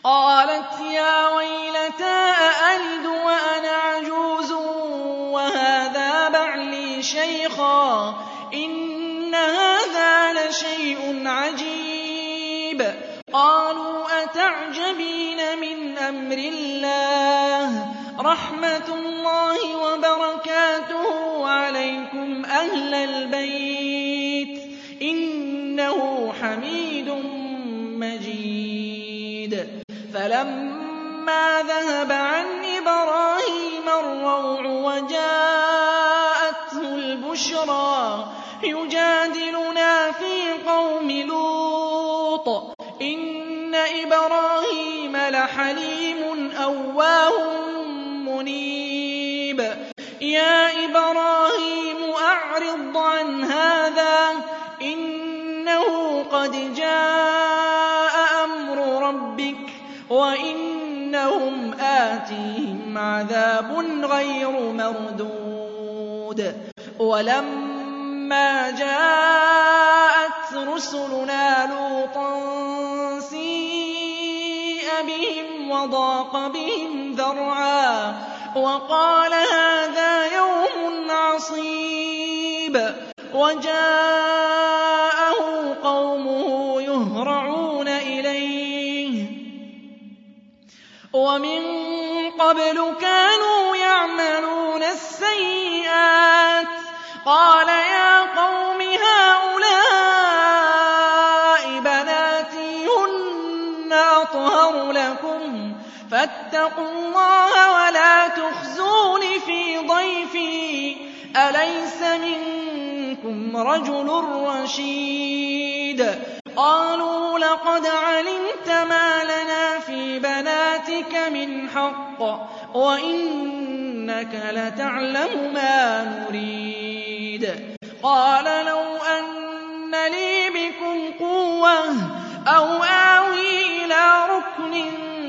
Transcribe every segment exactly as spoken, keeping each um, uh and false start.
قالت يا ويلتى أألد وأنا عجوز وهذا بعلي شيخا إن هذا لشيء عجيب قالوا أتعجبين من أمر الله رحمة الله وبركاته عليكم أهل البيت إنه حميد مجيد فلما ذهب عن إبراهيم الروع وجاءته البشرى يجادلنا في قوم لوط إن إبراهيم لحليم أواه منيب يا إبراهيم أعرض عن هذا إنه قد جاء أمر ربك وإنهم آتيهم عذاب غير مردود ولما جاءت رسلنا لوطا سيء بهم وضاق بهم ذرعا وقال هذا يوم عصيب وجاءه قومه يهرعون إليه ومن قبل كانوا يعملون السيئات قال يا قوم هؤلاء بناتي هن أطهر لكم فاتقوا الله ولا تخزون في ضيفي أليس منكم رجل رشيد قالوا لقد علمت ما لنا في بناتك من حق وإنك لتعلم ما نريد قال لو أن لي بكم قوة أو آوي إلى ركن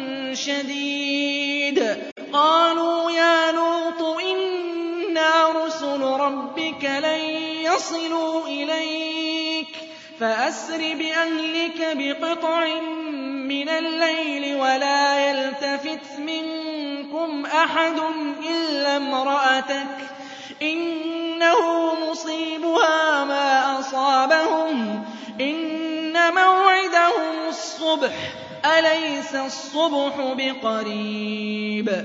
شديد قالوا يا لوط إنا رسل ربك لن يصلوا إليك فأسر بأهلك بقطع من الليل ولا يلتفت منكم أحد إلا امرأتك إنه مصيبها ما أصابهم إن موعدهم الصبح أليس الصبح بقريب